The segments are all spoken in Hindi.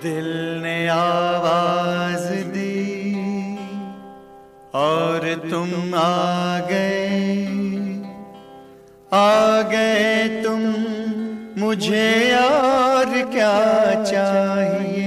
दिल ने आवाज दी और तुम आ गए तुम, मुझे और क्या चाहिए।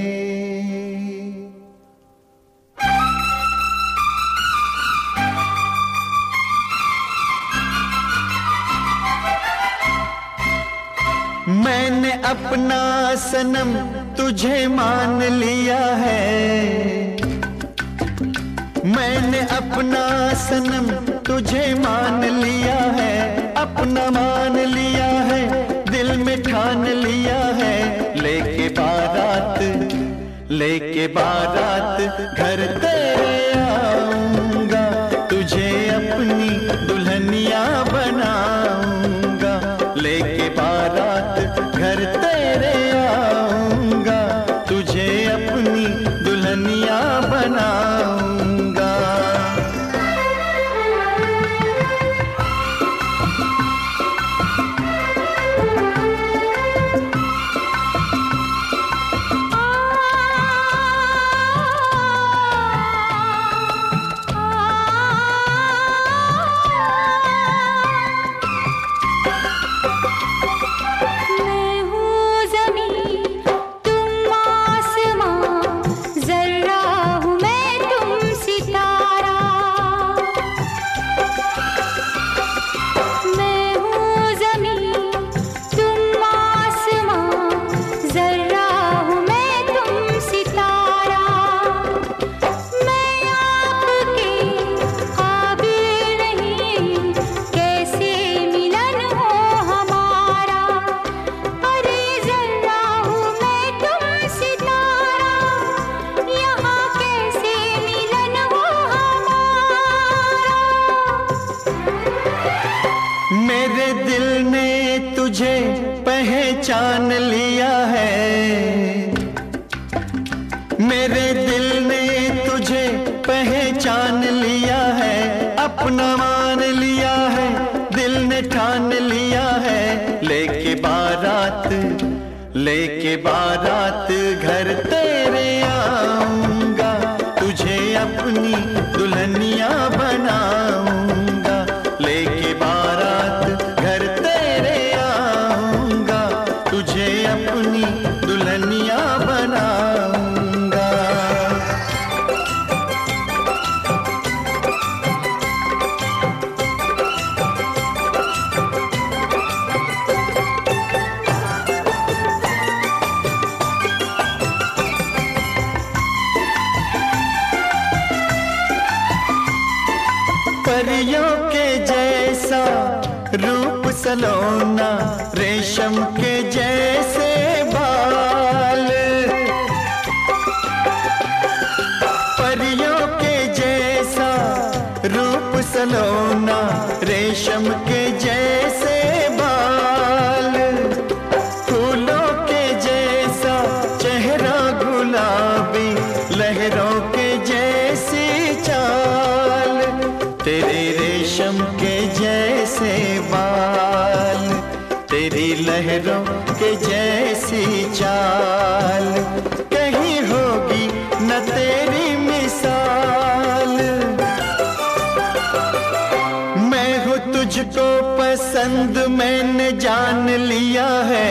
मैंने अपना सनम तुझे मान लिया है, मैंने अपना सनम तुझे मान लिया है, अपना मान लिया है, दिल में ठान लिया है। लेके बारात घर तेरे आऊंगा, तुझे अपनी दुल्हनिया बनाऊंगा। लेके बारात घर तेरे आऊंगा, तुझे अपनी दुल्हनिया बनाऊंगा। मेरे दिल ने तुझे पहचान लिया है, मेरे दिल ने तुझे पहचान लिया है, अपना मान लिया है, दिल ने ठान लिया है। लेके बारात घर तेरे आऊंगा, तुझे अपनी दुल्हनिया बनाऊंगा। लेके बारात घर तेरे आऊंगा, तुझे अपनी दुल्हनिया बनाऊंगा। परियों के जैसा रूप सलोना, रेशम के जैसे बाल। परियों के जैसा रूप सलोना, रेशम के जैसे बाल। फूलों के जैसा चेहरा गुलाबी, लहरों के जैसी चाल। तेरे रेशम के जैसे बाल, तेरी लहरों के जैसी चाल, कहीं होगी न तेरी मिसाल। मैं हूँ तुझको पसंद, मैंने जान लिया है,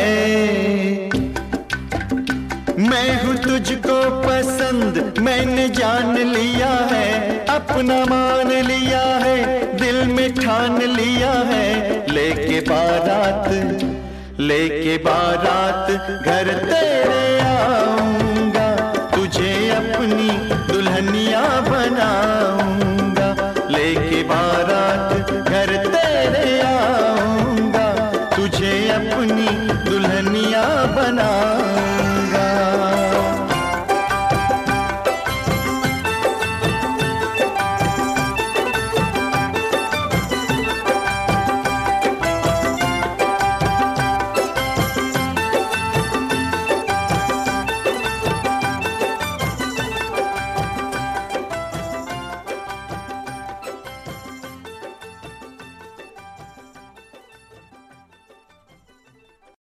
मैं हूँ तुझको पसंद, मैंने जान लिया है, अपना मान लिया है, दिल में ठान लिया है। लेके बारात घर तेरे आऊंगा, तुझे अपनी दुल्हनिया बनाऊंगा।